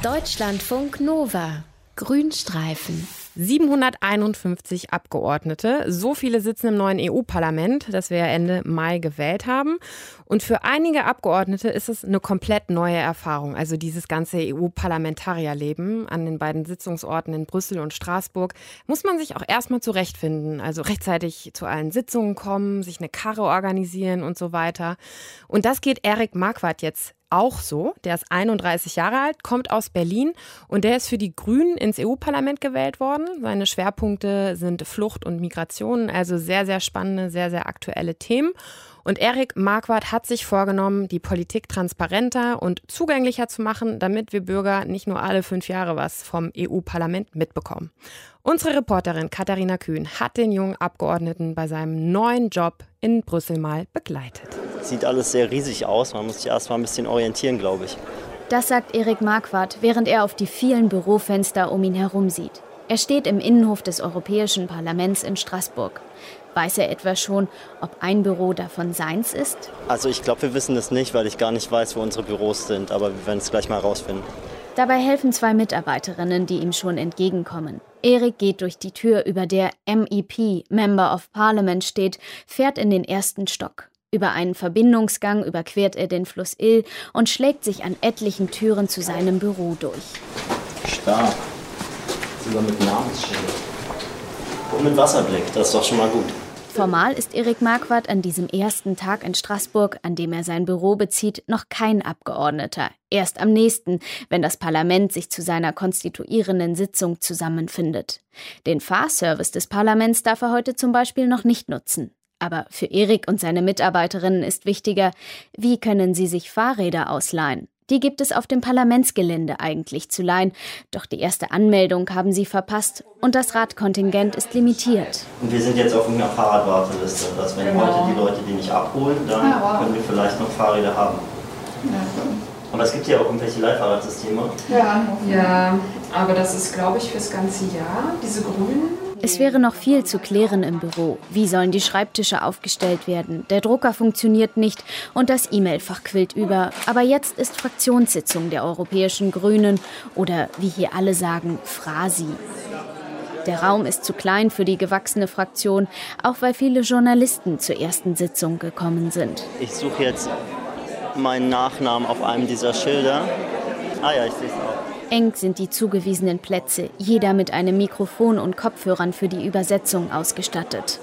Deutschlandfunk Nova. Grünstreifen. 751 Abgeordnete. So viele sitzen im neuen EU-Parlament, das wir Ende Mai gewählt haben. Und für einige Abgeordnete ist es eine komplett neue Erfahrung. Also dieses ganze EU-Parlamentarierleben an den beiden Sitzungsorten in Brüssel und Straßburg muss man sich auch erstmal zurechtfinden. Also rechtzeitig zu allen Sitzungen kommen, sich eine Karre organisieren und so weiter. Und das geht Erik Marquardt jetzt auch so. Der ist 31 Jahre alt, kommt aus Berlin und der ist für die Grünen ins EU-Parlament gewählt worden. Seine Schwerpunkte sind Flucht und Migration, also sehr, sehr spannende, sehr, sehr aktuelle Themen. Und Erik Marquardt hat sich vorgenommen, die Politik transparenter und zugänglicher zu machen, damit wir Bürger nicht nur alle 5 Jahre was vom EU-Parlament mitbekommen. Unsere Reporterin Katharina Kühn hat den jungen Abgeordneten bei seinem neuen Job in Brüssel mal begleitet. Sieht alles sehr riesig aus, man muss sich erst mal ein bisschen orientieren, glaube ich. Das sagt Erik Marquardt, während er auf die vielen Bürofenster um ihn herum sieht. Er steht im Innenhof des Europäischen Parlaments in Straßburg. Weiß er etwa schon, ob ein Büro davon seins ist? Also ich glaube, wir wissen es nicht, weil ich gar nicht weiß, wo unsere Büros sind. Aber wir werden es gleich mal herausfinden. Dabei helfen 2 Mitarbeiterinnen, die ihm schon entgegenkommen. Erik geht durch die Tür, über der MEP, Member of Parliament steht, fährt in den 1. Stock. Über einen Verbindungsgang überquert er den Fluss Ill und schlägt sich an etlichen Türen zu seinem Büro durch. Stark. Sogar mit Namensschild. Und mit Wasserblick, das ist doch schon mal gut. Formal ist Erik Marquardt an diesem ersten Tag in Straßburg, an dem er sein Büro bezieht, noch kein Abgeordneter. Erst am nächsten, wenn das Parlament sich zu seiner konstituierenden Sitzung zusammenfindet. Den Fahrservice des Parlaments darf er heute zum Beispiel noch nicht nutzen. Aber für Erik und seine Mitarbeiterinnen ist wichtiger, wie können sie sich Fahrräder ausleihen? Die gibt es auf dem Parlamentsgelände eigentlich zu leihen, doch die erste Anmeldung haben sie verpasst und das Radkontingent ist limitiert. Und wir sind jetzt auf einer Fahrradwarteliste, dass wenn heute die Leute die nicht abholen, dann können wir vielleicht noch Fahrräder haben. Aber es gibt ja auch irgendwelche Leihfahrradsysteme. Ja, aber das ist, glaube ich, fürs ganze Jahr, diese grünen. Es wäre noch viel zu klären im Büro. Wie sollen die Schreibtische aufgestellt werden? Der Drucker funktioniert nicht und das E-Mail-Fach quillt über. Aber jetzt ist Fraktionssitzung der Europäischen Grünen oder wie hier alle sagen, Frasi. Der Raum ist zu klein für die gewachsene Fraktion, auch weil viele Journalisten zur ersten Sitzung gekommen sind. Ich suche jetzt meinen Nachnamen auf einem dieser Schilder. Ah ja, ich sehe es auch. Eng sind die zugewiesenen Plätze, jeder mit einem Mikrofon und Kopfhörern für die Übersetzung ausgestattet.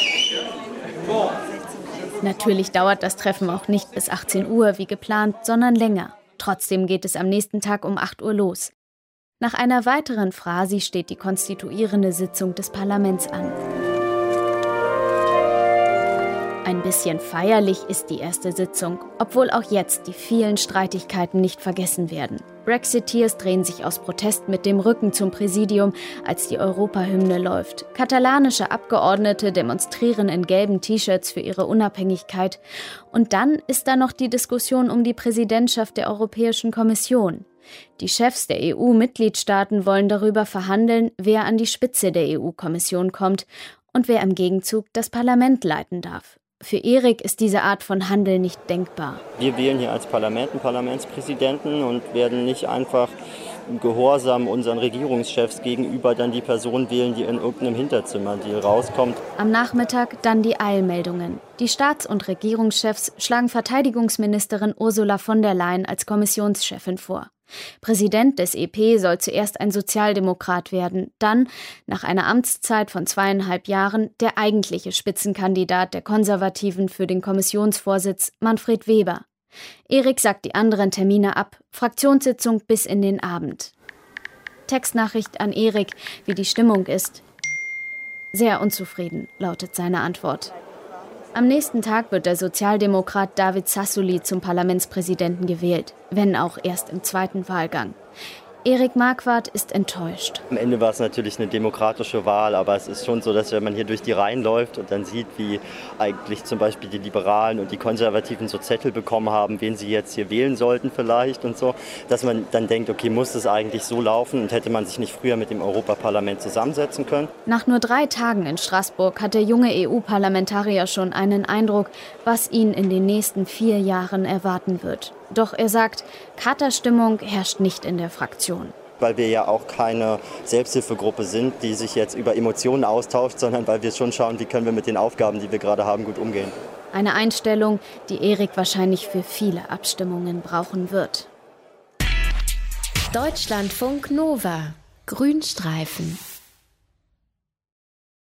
Natürlich dauert das Treffen auch nicht bis 18 Uhr wie geplant, sondern länger. Trotzdem geht es am nächsten Tag um 8 Uhr los. Nach einer weiteren Frasi steht die konstituierende Sitzung des Parlaments an. Ein bisschen feierlich ist die erste Sitzung, obwohl auch jetzt die vielen Streitigkeiten nicht vergessen werden. Brexiteers drehen sich aus Protest mit dem Rücken zum Präsidium, als die Europahymne läuft. Katalanische Abgeordnete demonstrieren in gelben T-Shirts für ihre Unabhängigkeit. Und dann ist da noch die Diskussion um die Präsidentschaft der Europäischen Kommission. Die Chefs der EU-Mitgliedstaaten wollen darüber verhandeln, wer an die Spitze der EU-Kommission kommt und wer im Gegenzug das Parlament leiten darf. Für Erik ist diese Art von Handel nicht denkbar. Wir wählen hier als Parlament einen Parlamentspräsidenten und werden nicht einfach gehorsam unseren Regierungschefs gegenüber dann die Person wählen, die in irgendeinem Hinterzimmerdeal rauskommt. Am Nachmittag dann die Eilmeldungen. Die Staats- und Regierungschefs schlagen Verteidigungsministerin Ursula von der Leyen als Kommissionschefin vor. Präsident des EP soll zuerst ein Sozialdemokrat werden, dann, nach einer Amtszeit von 2,5 Jahren, der eigentliche Spitzenkandidat der Konservativen für den Kommissionsvorsitz, Manfred Weber. Erik sagt die anderen Termine ab, Fraktionssitzung bis in den Abend. Textnachricht an Erik, wie die Stimmung ist. Sehr unzufrieden, lautet seine Antwort. Am nächsten Tag wird der Sozialdemokrat David Sassoli zum Parlamentspräsidenten gewählt, wenn auch erst im 2. Wahlgang. Erik Marquardt ist enttäuscht. Am Ende war es natürlich eine demokratische Wahl, aber es ist schon so, dass wenn man hier durch die Reihen läuft und dann sieht, wie eigentlich zum Beispiel die Liberalen und die Konservativen so Zettel bekommen haben, wen sie jetzt hier wählen sollten vielleicht und so, dass man dann denkt, okay, muss es eigentlich so laufen und hätte man sich nicht früher mit dem Europaparlament zusammensetzen können? Nach nur 3 Tagen in Straßburg hat der junge EU-Parlamentarier schon einen Eindruck, was ihn in den nächsten 4 Jahren erwarten wird. Doch er sagt, Katerstimmung herrscht nicht in der Fraktion. Weil wir ja auch keine Selbsthilfegruppe sind, die sich jetzt über Emotionen austauscht, sondern weil wir schon schauen, wie können wir mit den Aufgaben, die wir gerade haben, gut umgehen. Eine Einstellung, die Erik wahrscheinlich für viele Abstimmungen brauchen wird. Deutschlandfunk Nova. Grünstreifen.